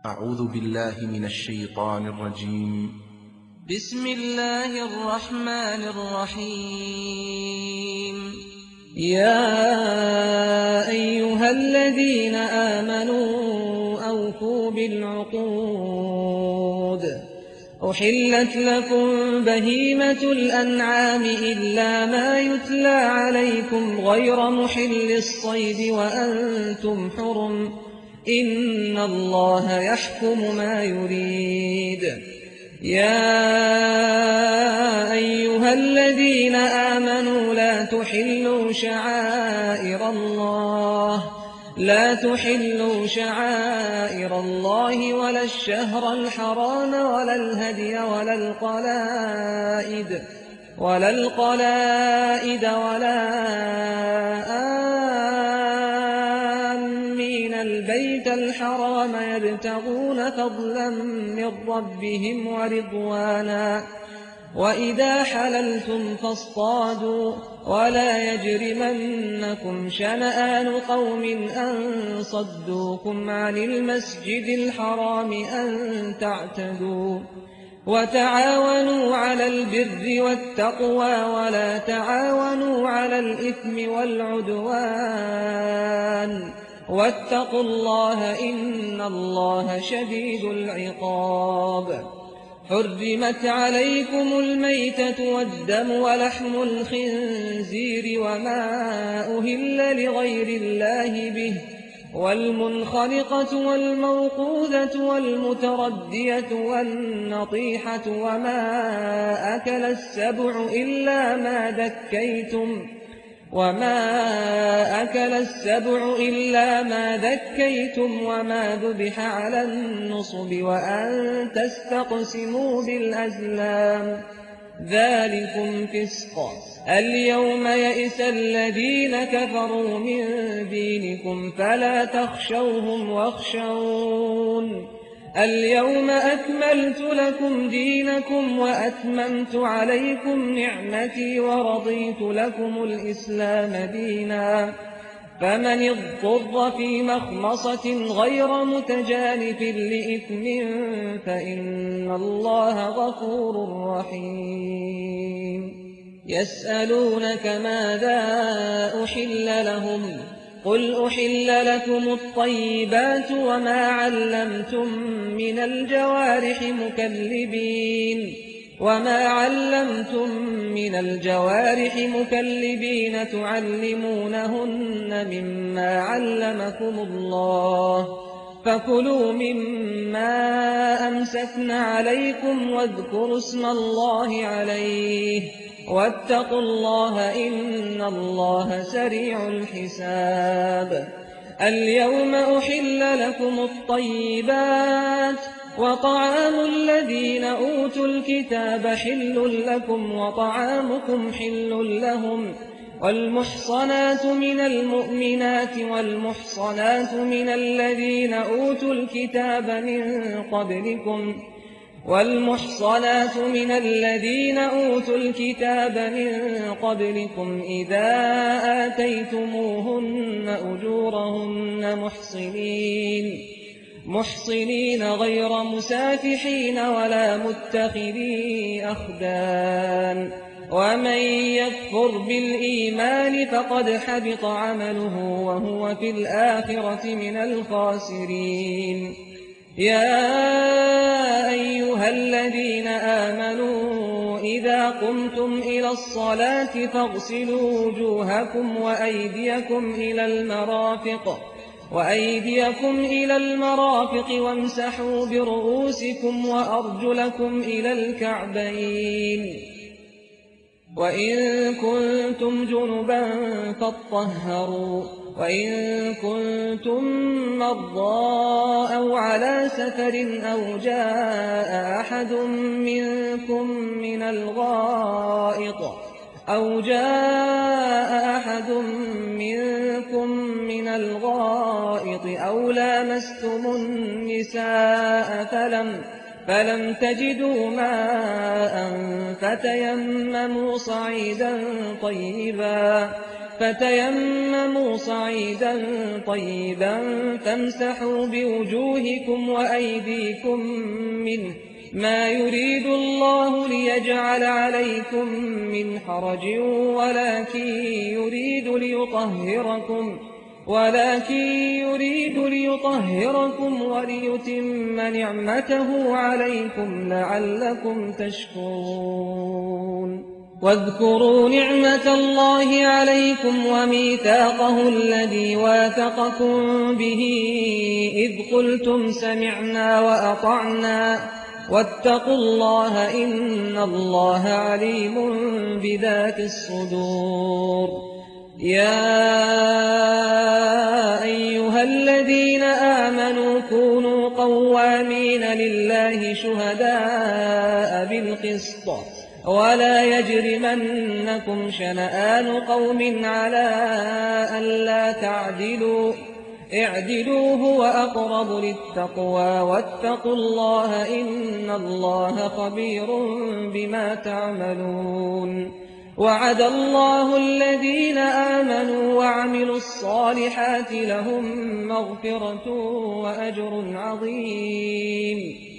أعوذ بالله من الشيطان الرجيم. بسم الله الرحمن الرحيم. يا أيها الذين آمنوا أوفوا بالعقود. أحلت لكم بهيمة الأنعام إلا ما يتلى عليكم غير محل الصيد وأنتم حرم، إن الله يحكم ما يريد. يا أيها الذين آمنوا لا تحلوا شعائر الله ولا الشهر الحرام ولا الهدي ولا القلائد ولا آمين البيت الحرام يبتغون فضلا من ربهم ورضوانا. وإذا حللتم فاصطادوا ولا يجرمنكم شنآن قوم أن صدوكم عن المسجد الحرام أن تعتدوا. وتعاونوا على البر والتقوى ولا تعاونوا على الإثم والعدوان، واتقوا الله إن الله شديد العقاب. حرمت عليكم الميتة والدم ولحم الخنزير وما أهل لغير الله به، والمنخنقة والموقوذة والمتردية والنطيحة وما أكل السبع إلا ما ذكيتم وما ذبح على النصب وأن تستقسموا بالأزلام، ذلكم فسق. اليوم يئس الذين كفروا من دينكم فلا تخشوهم واخشون. اليوم أكملت لكم دينكم وأتممت عليكم نعمتي ورضيت لكم الإسلام دينا. فمن اضطر في مخمصة غير متجانف لإثم فإن الله غفور رحيم. يسألونك ماذا أحل لهم؟ قل أحل لكم الطيبات وما علمتم من الجوارح مكلبين تعلمونهن مما علمكم الله، فكلوا مما أمسكن عليكم واذكروا اسم الله عليه، واتقوا الله إن الله سريع الحساب. اليوم أحل لكم الطيبات، وطعام الذين أوتوا الكتاب حل لكم وطعامكم حل لهم، والمحصنات من المؤمنات والمحصنات من الذين أوتوا الكتاب من قبلكم إذا آتيتموهن أجورهن محصنين غير مسافحين ولا متخذي أخدان. ومن يكفر بالإيمان فقد حبط عمله وهو في الآخرة من الخاسرين. يا أيها الذين آمنوا إذا قمتم إلى الصلاة فاغسلوا وجوهكم وأيديكم إلى المرافق وامسحوا برؤوسكم وأرجلكم إلى الكعبين، وإن كنتم جنبا فاطهروا، وإن كنتم مرضى أو على سفر أو جاء أحد منكم من الغائط أو لامستم النساء فلم تجدوا ماء فتيمموا صعيدا طيبا فتيمموا صعيدا طيبا فامسحوا بوجوهكم وأيديكم منه ما يريد الله ليجعل عليكم من حرج ولكن يريد ليطهركم وليتم نعمته عليكم لعلكم تشكرون واذكروا نعمة الله عليكم وميثاقه الذي واثقكم به إذ قلتم سمعنا وأطعنا واتقوا الله إن الله عليم بذات الصدور يا أيها الذين آمنوا كونوا قوامين لله شهداء بالقسط ولا يجرمنكم شنآن قوم على ألا تعدلوا اعدلوا هو أقرب للتقوى واتقوا الله إن الله خبير بما تعملون وعد الله الذين آمنوا وعملوا الصالحات لهم مغفرة وأجر عظيم